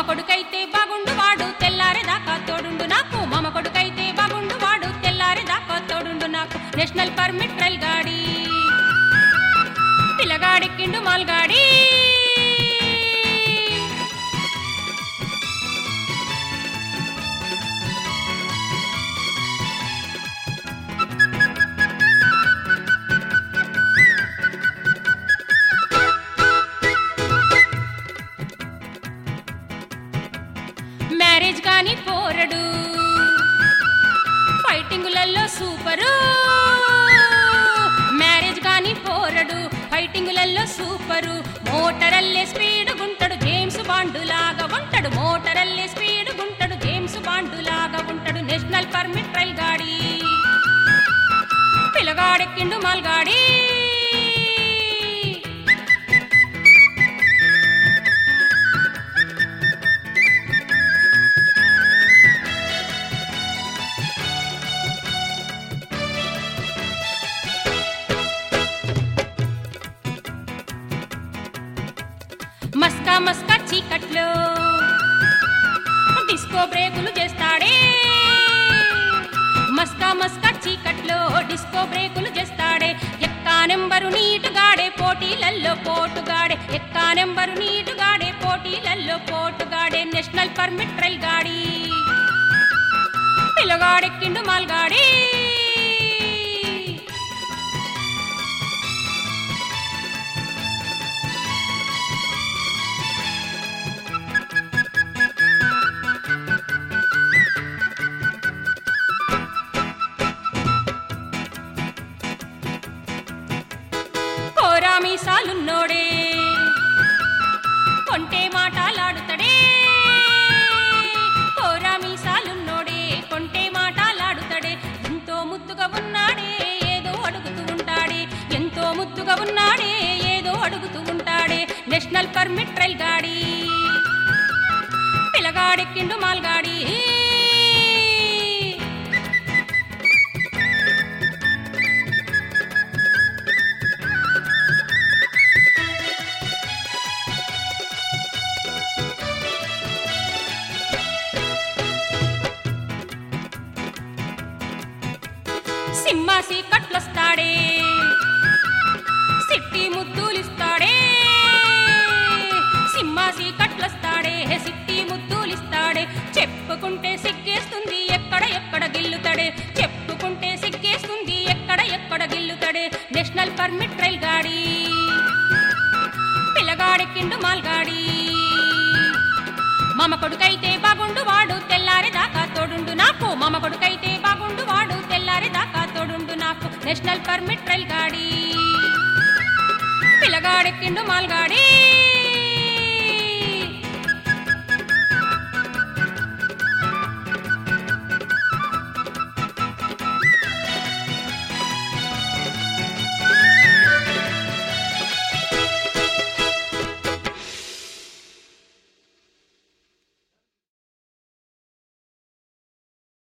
కొడుకైతే బాగుండు వాడు తెల్లారేదాకా తోడుండు నాకు మామ కొడుకైతే బాగుండు వాడు తెల్లారేదాకా తోడుండు నాకు నేషనల్ పర్మిట్ రైల్ గాడి పిల్లగాడెక్కిండు మాల్గాడి మ్యారేజ్ గాని పోరడు ఫైటింగులలో సూపరు మ్యారేజ్ గాని పోరడు ఫైటింగులలో సూపరు మోటరల్లే స్పీడ్ గుంటడు జేమ్స్ బాండు లాగా ఉంటాడు మోటరల్లే స్పీడ్ గుంటడు జేమ్స్ బాండు లాగా ఉంటాడు నేషనల్ పర్మిట్ రైల్ గాడి పిల్లగాడెక్కిండు మాల్గాడి మస్కా మస్కా చీకట్లో డిస్కో బ్రేకులు చేస్తాడే మస్కా మస్కా చీకట్లో డిస్కో బ్రేకులు చేస్తాడే ఎక్కా నెంబరు నీటుగాడే పోటీలల్లో పోటుగాడే ఎక్కా నెంబరు నీటుగాడే పోటీలల్లో పోటుగాడే నేషనల్ పర్మిట్ రైల్ గాడి పిల్లగాడెక్కిండు మాల్గాడి మీసాలున్నోడే కొంటే మాటలాడుతడే కోరా మీసాలున్నోడే కొంటే మాటలాడుతడే ఎంతో ముద్దుగా ఉన్నాడే ఏదో అడుగుతూ ఉంటాడే ఎంతో ముద్దుగా ఉన్నాడే ఏదో అడుగుతూ ఉంటాడే నేషనల్ పర్మిట్ రైల్ గాడి పిల్లగాడెక్కిండు మాల్గాడి సింహాసి కట్లొస్తాడే సిట్టి ముద్దులిస్తాడే సింహాసి కట్లొస్తాడే సిట్టి ముద్దులిస్తాడే చెప్పుకుంటే సిగ్గేస్తుంది ఎక్కడ ఎక్కడ గిల్లుతాడే చెప్పుకుంటే సిగ్గేస్తుంది ఎక్కడ ఎక్కడ గిల్లుతాడే నేషనల్ పర్మిట్ రైల్ గాడి పిల్లగాడెక్కిండు మాల్గాడి మామ కొడుకైతే బాగుండు వాడు తెల్లారేదాకా తోడుండు నాకు మామ కొడుకైతే బాగుండు వాడు తెల్లారేదాకా తోడుండు నాకు నేషనల్ పర్మిట్ రైల్ గాడి పిల్లగాడెక్కిండు మాల్గాడి